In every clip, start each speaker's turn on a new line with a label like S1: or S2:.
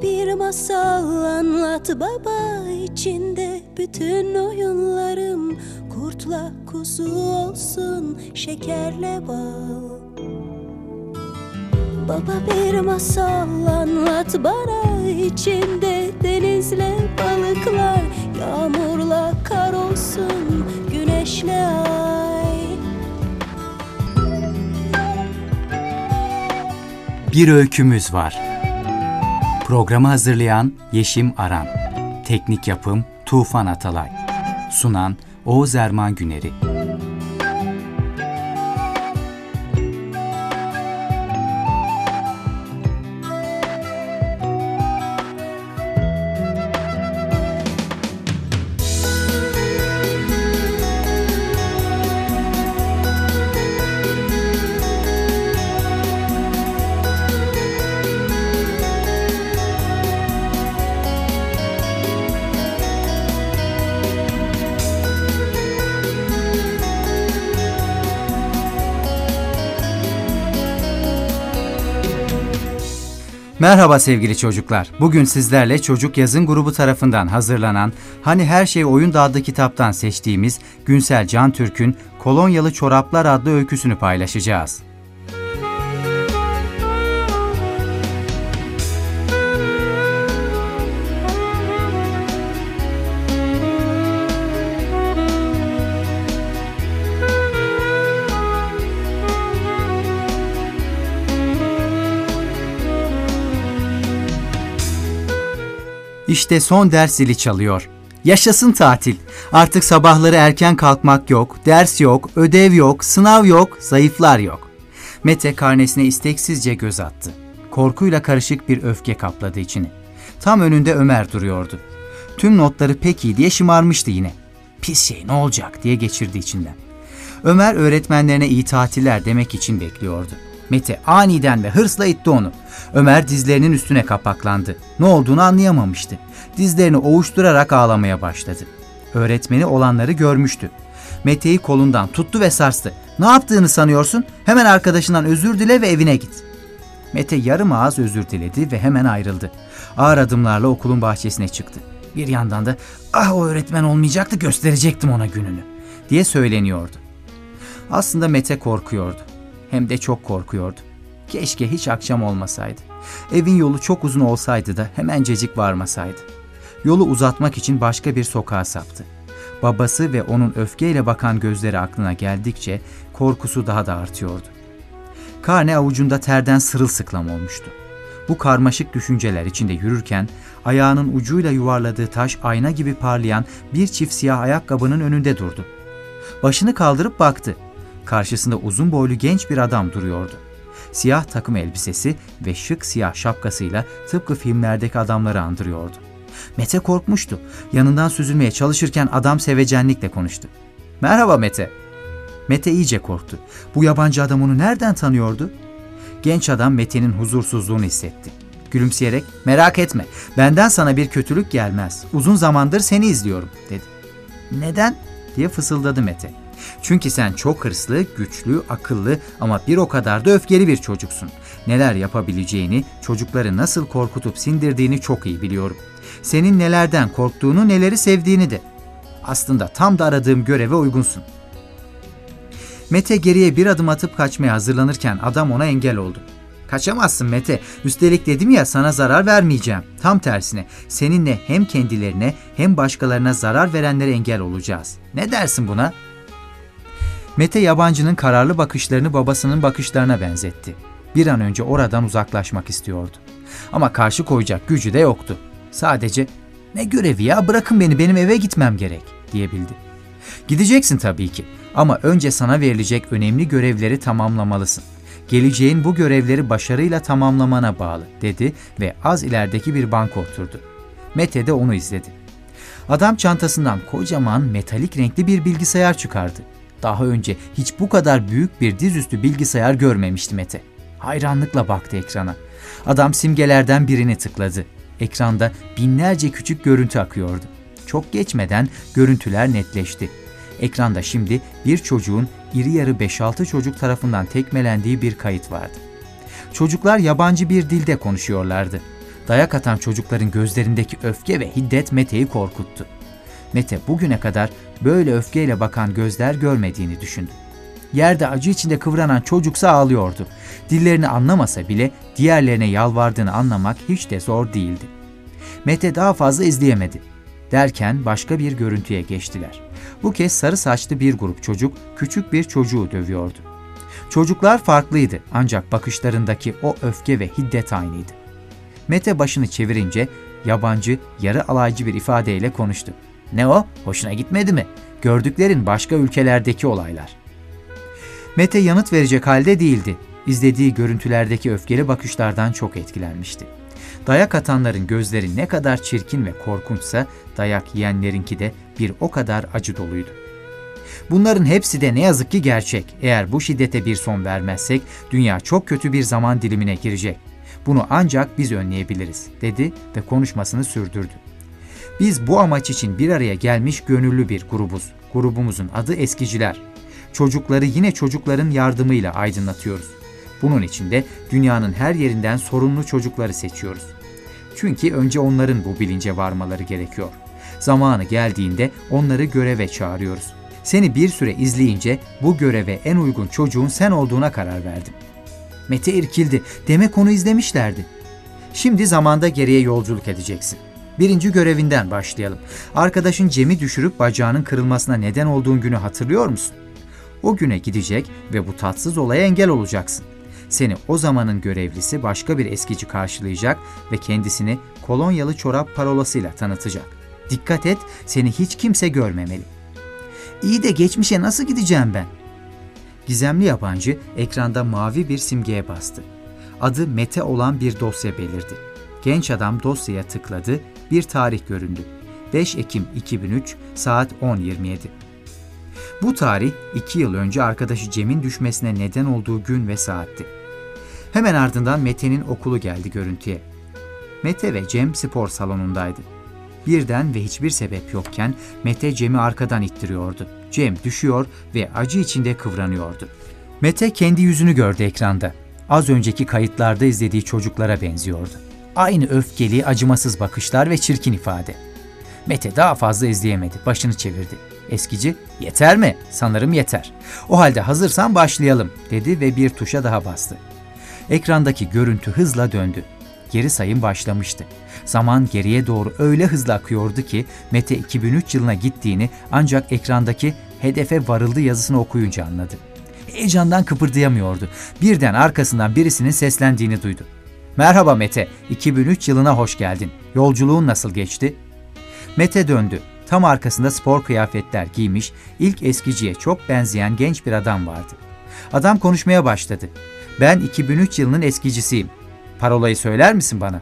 S1: bir masal anlat baba, içinde bütün oyunlarım. Kurtla kuzu olsun, şekerle bal. Baba bir masal anlat bana, içinde denizle balıklar. Yağmurla kar olsun, güneşle ay.
S2: Bir öykümüz var. Programı hazırlayan Yeşim Aran. Teknik yapım Tufan Atalay. Sunan Oğuz Erman Güneri. Merhaba sevgili çocuklar. Bugün sizlerle Çocuk Yazın grubu tarafından hazırlanan Hani Her Şey Oyunda adlı kitaptan seçtiğimiz Günsel Cantürk'ün Kolonyalı Çoraplar adlı öyküsünü paylaşacağız. İşte son ders zili çalıyor. Yaşasın tatil. Artık sabahları erken kalkmak yok, ders yok, ödev yok, sınav yok, zayıflar yok. Mete karnesine isteksizce göz attı. Korkuyla karışık bir öfke kapladı içini. Tam önünde Ömer duruyordu. Tüm notları pek iyi diye şımarmıştı yine. Pis şey ne olacak diye geçirdi içinden. Ömer öğretmenlerine iyi tatiller demek için bekliyordu. Mete aniden ve hırsla itti onu. Ömer dizlerinin üstüne kapaklandı. Ne olduğunu anlayamamıştı. Dizlerini ovuşturarak ağlamaya başladı. Öğretmeni olanları görmüştü. Mete'yi kolundan tuttu ve sarstı. "Ne yaptığını sanıyorsun? Hemen arkadaşından özür dile ve evine git." Mete yarım ağız özür diledi ve hemen ayrıldı. Ağır adımlarla okulun bahçesine çıktı. Bir yandan da "Ah, o öğretmen olmayacaktı, gösterecektim ona gününü" diye söyleniyordu. Aslında Mete korkuyordu. Hem de çok korkuyordu. Keşke hiç akşam olmasaydı. Evin yolu çok uzun olsaydı da hemencecik varmasaydı. Yolu uzatmak için başka bir sokağa saptı. Babası ve onun öfkeyle bakan gözleri aklına geldikçe korkusu daha da artıyordu. Karne avucunda terden sırılsıklam olmuştu. Bu karmaşık düşünceler içinde yürürken ayağının ucuyla yuvarladığı taş ayna gibi parlayan bir çift siyah ayakkabının önünde durdu. Başını kaldırıp baktı. Karşısında uzun boylu genç bir adam duruyordu. Siyah takım elbisesi ve şık siyah şapkasıyla tıpkı filmlerdeki adamları andırıyordu. Mete korkmuştu. Yanından süzülmeye çalışırken adam sevecenlikle konuştu. "Merhaba Mete." Mete iyice korktu. Bu yabancı adam onu nereden tanıyordu? Genç adam Mete'nin huzursuzluğunu hissetti. Gülümseyerek "Merak etme, benden sana bir kötülük gelmez. Uzun zamandır seni izliyorum" dedi. "Neden?" diye fısıldadı Mete. "Çünkü sen çok hırslı, güçlü, akıllı ama bir o kadar da öfkeli bir çocuksun. Neler yapabileceğini, çocukları nasıl korkutup sindirdiğini çok iyi biliyorum. Senin nelerden korktuğunu, neleri sevdiğini de. Aslında tam da aradığım göreve uygunsun." Mete geriye bir adım atıp kaçmaya hazırlanırken adam ona engel oldu. "Kaçamazsın Mete. Üstelik dedim ya, sana zarar vermeyeceğim. Tam tersine seninle hem kendilerine hem başkalarına zarar verenlere engel olacağız. Ne dersin buna?" Mete yabancının kararlı bakışlarını babasının bakışlarına benzetti. Bir an önce oradan uzaklaşmak istiyordu. Ama karşı koyacak gücü de yoktu. Sadece "Ne görevi ya, bırakın beni, benim eve gitmem gerek" diyebildi. "Gideceksin tabii ki ama önce sana verilecek önemli görevleri tamamlamalısın. Geleceğin bu görevleri başarıyla tamamlamana bağlı" dedi ve az ilerideki bir banka oturdu. Mete de onu izledi. Adam çantasından kocaman metalik renkli bir bilgisayar çıkardı. Daha önce hiç bu kadar büyük bir dizüstü bilgisayar görmemişti Mete. Hayranlıkla baktı ekrana. Adam simgelerden birini tıkladı. Ekranda binlerce küçük görüntü akıyordu. Çok geçmeden görüntüler netleşti. Ekranda şimdi bir çocuğun iri yarı 5-6 çocuk tarafından tekmelendiği bir kayıt vardı. Çocuklar yabancı bir dilde konuşuyorlardı. Dayak atan çocukların gözlerindeki öfke ve hiddet Mete'yi korkuttu. Mete bugüne kadar böyle öfkeyle bakan gözler görmediğini düşündü. Yerde acı içinde kıvranan çocuksa ağlıyordu. Dillerini anlamasa bile diğerlerine yalvardığını anlamak hiç de zor değildi. Mete daha fazla izleyemedi. Derken başka bir görüntüye geçtiler. Bu kez sarı saçlı bir grup çocuk küçük bir çocuğu dövüyordu. Çocuklar farklıydı ancak bakışlarındaki o öfke ve hiddet aynıydı. Mete başını çevirince yabancı, yarı alaycı bir ifadeyle konuştu. "Ne o? Hoşuna gitmedi mi? Gördüklerin başka ülkelerdeki olaylar." Mete yanıt verecek halde değildi. İzlediği görüntülerdeki öfkeli bakışlardan çok etkilenmişti. Dayak atanların gözleri ne kadar çirkin ve korkunçsa dayak yiyenlerinki de bir o kadar acı doluydu. Bunların hepsi de ne yazık ki gerçek. Eğer bu şiddete bir son vermezsek dünya çok kötü bir zaman dilimine girecek. Bunu ancak biz önleyebiliriz, dedi ve konuşmasını sürdürdü. Biz bu amaç için bir araya gelmiş gönüllü bir grubuz. Grubumuzun adı Eskiciler. Çocukları yine çocukların yardımıyla aydınlatıyoruz. Bunun için de dünyanın her yerinden sorunlu çocukları seçiyoruz. Çünkü önce onların bu bilince varmaları gerekiyor. Zamanı geldiğinde onları göreve çağırıyoruz. Seni bir süre izleyince bu göreve en uygun çocuğun sen olduğuna karar verdim. Mete irkildi. Demek onu izlemişlerdi. Şimdi zamanda geriye yolculuk edeceksin. Birinci görevinden başlayalım. Arkadaşın Cem'i düşürüp bacağının kırılmasına neden olduğun günü hatırlıyor musun? O güne gidecek ve bu tatsız olaya engel olacaksın. Seni o zamanın görevlisi başka bir eskici karşılayacak ve kendisini kolonyalı çorap parolasıyla tanıtacak. Dikkat et, seni hiç kimse görmemeli. İyi de geçmişe nasıl gideceğim ben? Gizemli yabancı ekranda mavi bir simgeye bastı. Adı Mete olan bir dosya belirdi. Genç adam dosyaya tıkladı, bir tarih göründü. 5 Ekim 2003 saat 10:27. Bu tarih 2 yıl önce arkadaşı Cem'in düşmesine neden olduğu gün ve saatti. Hemen ardından Mete'nin okulu geldi görüntüye. Mete ve Cem spor salonundaydı. Birden ve hiçbir sebep yokken Mete Cem'i arkadan ittiriyordu. Cem düşüyor ve acı içinde kıvranıyordu. Mete kendi yüzünü gördü ekranda. Az önceki kayıtlarda izlediği çocuklara benziyordu. Aynı öfkeli, acımasız bakışlar ve çirkin ifade. Mete daha fazla izleyemedi, başını çevirdi. Eskici, "Yeter mi? Sanırım yeter. O halde hazırsan başlayalım," dedi ve bir tuşa daha bastı. Ekrandaki görüntü hızla döndü. Geri sayım başlamıştı. Zaman geriye doğru öyle hızlı akıyordu ki Mete 2003 yılına gittiğini ancak ekrandaki "Hedefe varıldı" yazısını okuyunca anladı. Heyecandan kıpırdayamıyordu. Birden arkasından birisinin seslendiğini duydu. "Merhaba Mete, 2003 yılına hoş geldin. Yolculuğun nasıl geçti?" Mete döndü. Tam arkasında spor kıyafetler giymiş, ilk eskiciye çok benzeyen genç bir adam vardı. Adam konuşmaya başladı. "Ben 2003 yılının eskicisiyim. Parolayı söyler misin bana?"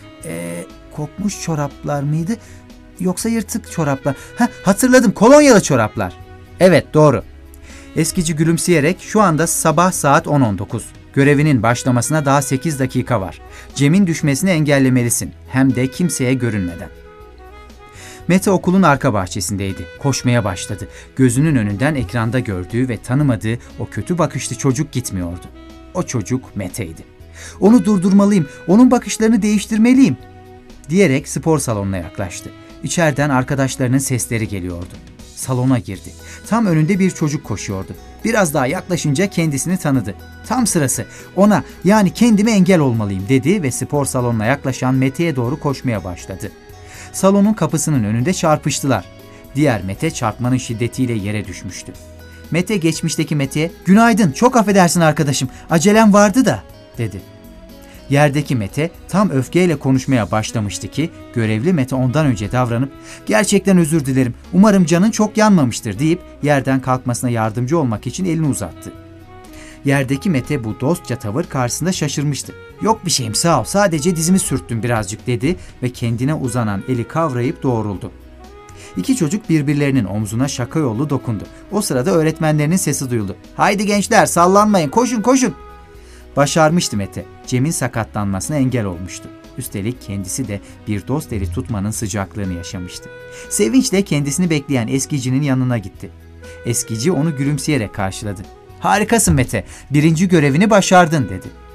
S2: Kokmuş çoraplar mıydı? Yoksa yırtık çoraplar? Hatırladım, kolonyalı çoraplar. Evet, doğru. Eskici gülümseyerek, "Şu anda sabah saat 10:19. Görevinin başlamasına daha 8 dakika var. Cem'in düşmesini engellemelisin. Hem de kimseye görünmeden." Mete okulun arka bahçesindeydi. Koşmaya başladı. Gözünün önünden ekranda gördüğü ve tanımadığı o kötü bakışlı çocuk gitmiyordu. O çocuk Mete'ydi. "Onu durdurmalıyım, onun bakışlarını değiştirmeliyim," diyerek spor salonuna yaklaştı. İçeriden arkadaşlarının sesleri geliyordu. Salona girdi. Tam önünde bir çocuk koşuyordu. Biraz daha yaklaşınca kendisini tanıdı. "Tam sırası. Ona, yani kendime engel olmalıyım," dedi ve spor salonuna yaklaşan Mete'ye doğru koşmaya başladı. Salonun kapısının önünde çarpıştılar. Diğer Mete çarpmanın şiddetiyle yere düşmüştü. Mete geçmişteki Mete'ye, "Günaydın, çok affedersin arkadaşım, acelem vardı da," dedi. Yerdeki Mete tam öfkeyle konuşmaya başlamıştı ki görevli Mete ondan önce davranıp "Gerçekten özür dilerim, umarım canın çok yanmamıştır," deyip yerden kalkmasına yardımcı olmak için elini uzattı. Yerdeki Mete bu dostça tavır karşısında şaşırmıştı. "Yok bir şeyim, sağ ol, sadece dizimi sürttüm birazcık," dedi ve kendine uzanan eli kavrayıp doğruldu. İki çocuk birbirlerinin omzuna şaka yollu dokundu. O sırada öğretmenlerinin sesi duyuldu. "Haydi gençler, sallanmayın, koşun koşun." Başarmıştı Mete. Cem'in sakatlanmasına engel olmuştu. Üstelik kendisi de bir dost eli tutmanın sıcaklığını yaşamıştı. Sevinçle kendisini bekleyen eskicinin yanına gitti. Eskici onu gülümseyerek karşıladı. "Harikasın Mete, birinci görevini başardın," dedi.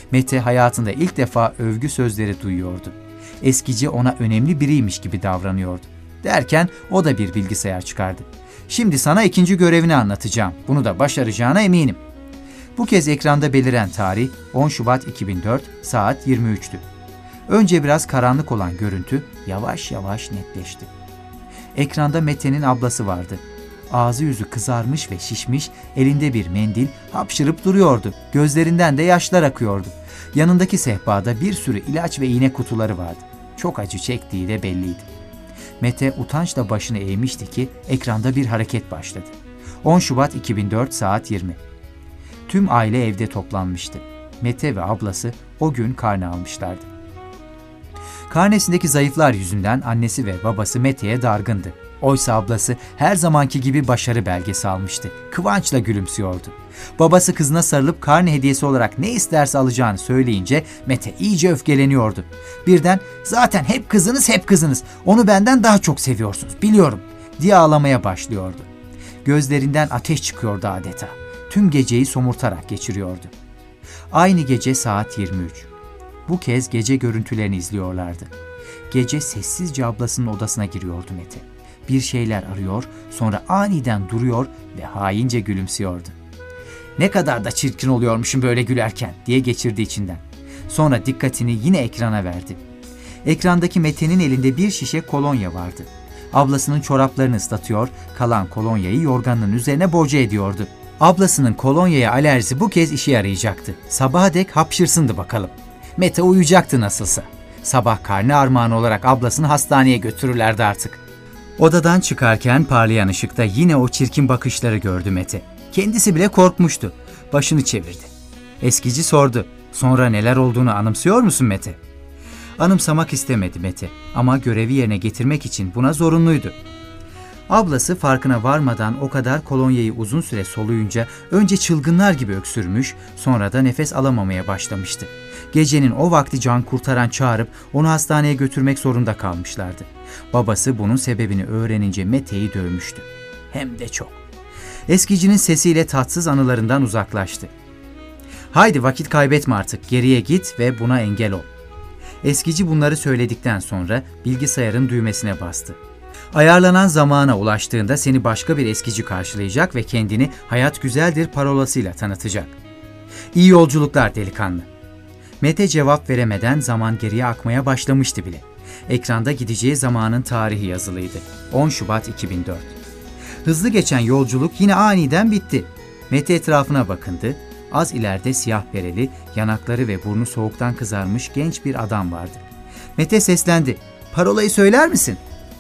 S2: Mete hayatında ilk defa övgü sözleri duyuyordu. Eskici ona önemli biriymiş gibi davranıyordu. Derken o da bir bilgisayar çıkardı. Şimdi sana ikinci görevini anlatacağım. Bunu da başaracağına eminim. Bu kez ekranda beliren tarih 10 Şubat 2004 saat 23'tü. Önce biraz karanlık olan görüntü yavaş yavaş netleşti. Ekranda Mete'nin ablası vardı. Ağzı yüzü kızarmış ve şişmiş, elinde bir mendil, hapşırıp duruyordu. Gözlerinden de yaşlar akıyordu. Yanındaki sehpada bir sürü ilaç ve iğne kutuları vardı. Çok acı çektiği de belliydi. Mete utançla başını eğmişti ki ekranda bir hareket başladı. 10 Şubat 2004 saat 20. Tüm aile evde toplanmıştı. Mete ve ablası o gün karne almışlardı. Karnesindeki zayıflar yüzünden annesi ve babası Mete'ye dargındı. Oysa ablası her zamanki gibi başarı belgesi almıştı. Kıvançla gülümsüyordu. Babası kızına sarılıp karne hediyesi olarak ne isterse alacağını söyleyince Mete iyice öfkeleniyordu. Birden "Zaten hep kızınız, onu benden daha çok seviyorsunuz, biliyorum," diye ağlamaya başlıyordu. Gözlerinden ateş çıkıyordu adeta. Tüm geceyi somurtarak geçiriyordu. Aynı gece saat 23. Bu kez gece görüntülerini izliyorlardı. Gece sessizce ablasının odasına giriyordu Mete. Bir şeyler arıyor, sonra aniden duruyor ve haince gülümsüyordu. "Ne kadar da çirkin oluyormuşum böyle gülerken," diye geçirdi içinden. Sonra dikkatini yine ekrana verdi. Ekrandaki Mete'nin elinde bir şişe kolonya vardı. Ablasının çoraplarını ıslatıyor, kalan kolonyayı yorganının üzerine boca ediyordu. Ablasının kolonyaya alerjisi bu kez işe yarayacaktı. Sabaha dek hapşırsındı bakalım. Mete uyuyacaktı nasılsa. Sabah karne armağanı olarak ablasını hastaneye götürürlerdi artık. Odadan çıkarken parlayan ışıkta yine o çirkin bakışları gördü Mete. Kendisi bile korkmuştu. Başını çevirdi. Eskici sordu. "Sonra neler olduğunu anımsıyor musun Mete?" Anımsamak istemedi Mete ama görevi yerine getirmek için buna zorunluydu. Ablası farkına varmadan o kadar kolonyayı uzun süre soluyunca önce çılgınlar gibi öksürmüş, sonra da nefes alamamaya başlamıştı. Gecenin o vakti can kurtaran çağırıp onu hastaneye götürmek zorunda kalmışlardı. Babası bunun sebebini öğrenince Mete'yi dövmüştü. Hem de çok. Eskicinin sesiyle tatsız anılarından uzaklaştı. "Haydi vakit kaybetme artık, geriye git ve buna engel ol." Eskici bunları söyledikten sonra bilgisayarın düğmesine bastı. Ayarlanan zamana ulaştığında seni başka bir eskici karşılayacak ve kendini "Hayat güzeldir" parolasıyla tanıtacak. "İyi yolculuklar delikanlı." Mete cevap veremeden zaman geriye akmaya başlamıştı bile. Ekranda gideceği zamanın tarihi yazılıydı. 10 Şubat 2004. Hızlı geçen yolculuk yine aniden bitti. Mete etrafına bakındı. Az ileride siyah bereli, yanakları ve burnu soğuktan kızarmış genç bir adam vardı. Mete seslendi. "Parolayı söyler misin?"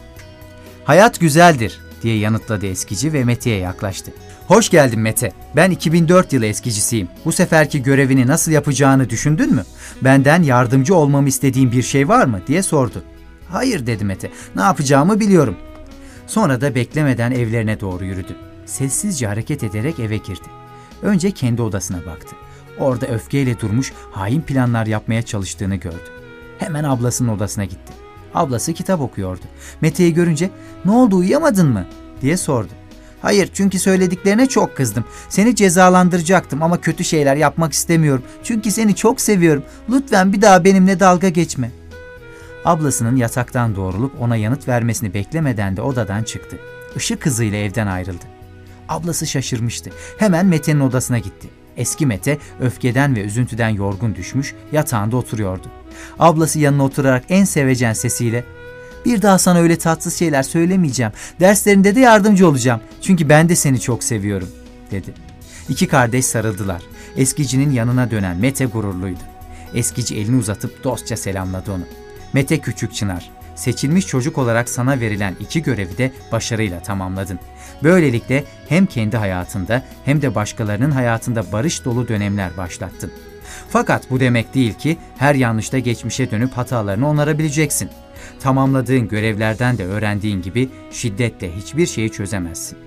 S2: "Hayat güzeldir," diye yanıtladı eskici ve Mete'ye yaklaştı. "Hoş geldin Mete. Ben 2004 yılı eskicisiyim. Bu seferki görevini nasıl yapacağını düşündün mü? Benden yardımcı olmamı istediğin bir şey var mı?" diye sordu. "Hayır," dedi Mete. "Ne yapacağımı biliyorum." Sonra da beklemeden evlerine doğru yürüdü. Sessizce hareket ederek eve girdi. Önce kendi odasına baktı. Orada öfkeyle durmuş, hain planlar yapmaya çalıştığını gördü. Hemen ablasının odasına gitti. Ablası kitap okuyordu. Mete'yi görünce "Ne oldu, uyuyamadın mı?" diye sordu. "Hayır, çünkü söylediklerine çok kızdım. Seni cezalandıracaktım ama kötü şeyler yapmak istemiyorum. Çünkü seni çok seviyorum. Lütfen bir daha benimle dalga geçme." Ablasının yataktan doğrulup ona yanıt vermesini beklemeden de odadan çıktı. Işık hızıyla evden ayrıldı. Ablası şaşırmıştı. Hemen Mete'nin odasına gitti. Eski Mete öfkeden ve üzüntüden yorgun düşmüş, yatağında oturuyordu. Ablası yanına oturarak en sevecen sesiyle "Bir daha sana öyle tatsız şeyler söylemeyeceğim. Derslerinde de yardımcı olacağım. Çünkü ben de seni çok seviyorum," dedi. İki kardeş sarıldılar. Eskicinin yanına dönen Mete gururluydu. Eskici elini uzatıp dostça selamladı onu. "Mete Küçük Çınar, seçilmiş çocuk olarak sana verilen 2 görevi de başarıyla tamamladın. Böylelikle hem kendi hayatında hem de başkalarının hayatında barış dolu dönemler başlattın. Fakat bu demek değil ki her yanlışta geçmişe dönüp hatalarını onarabileceksin. Tamamladığın görevlerden de öğrendiğin gibi şiddetle hiçbir şeyi çözemezsin.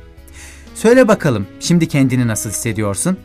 S2: Söyle bakalım, şimdi kendini nasıl hissediyorsun?"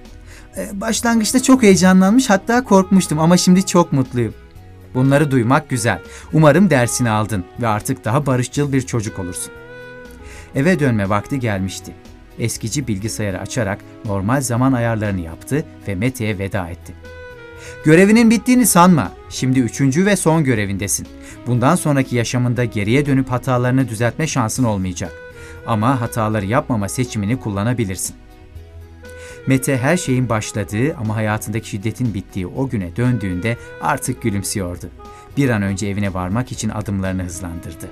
S2: Başlangıçta çok heyecanlanmış, hatta korkmuştum ama şimdi çok mutluyum." "Bunları duymak güzel. Umarım dersini aldın ve artık daha barışçıl bir çocuk olursun." Eve dönme vakti gelmişti. Eskici bilgisayarı açarak normal zaman ayarlarını yaptı ve Mete'ye veda etti. Görevinin bittiğini sanma. Şimdi 3. ve son görevindesin. Bundan sonraki yaşamında geriye dönüp hatalarını düzeltme şansın olmayacak. Ama hataları yapmama seçimini kullanabilirsin. Mete her şeyin başladığı ama hayatındaki şiddetin bittiği o güne döndüğünde artık gülümsüyordu. Bir an önce evine varmak için adımlarını hızlandırdı.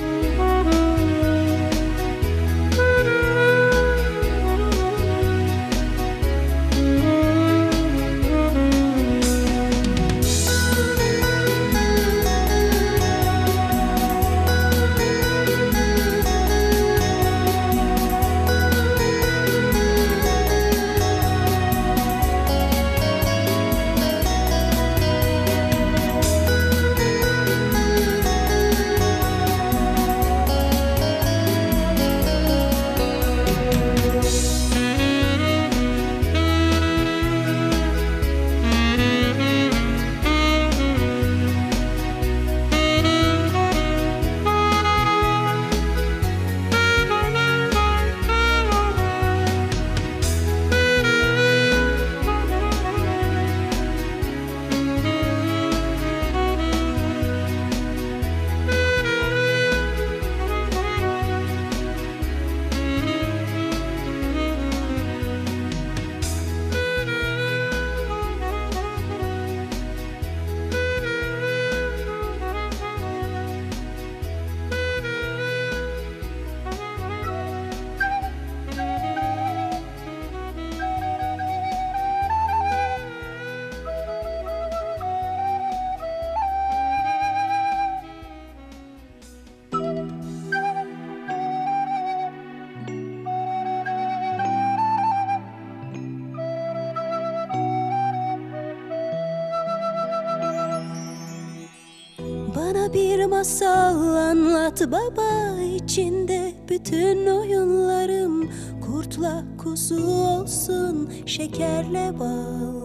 S1: Bana bir masal anlat baba, içinde bütün oyunlarım kurtla kuzu olsun, şekerle bal.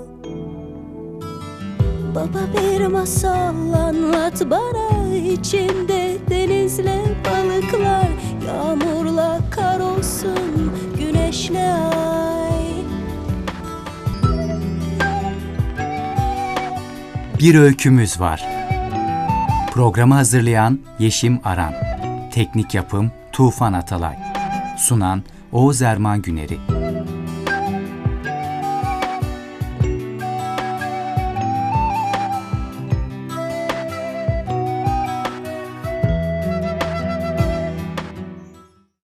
S1: Baba bir masal anlat bana, içinde denizle balıklar, yağmurla kar olsun, güneşle ay.
S2: Bir öykümüz var. Programı hazırlayan Yeşim Aran. Teknik yapım Tufan Atalay. Sunan Oğuz Erman Güneri.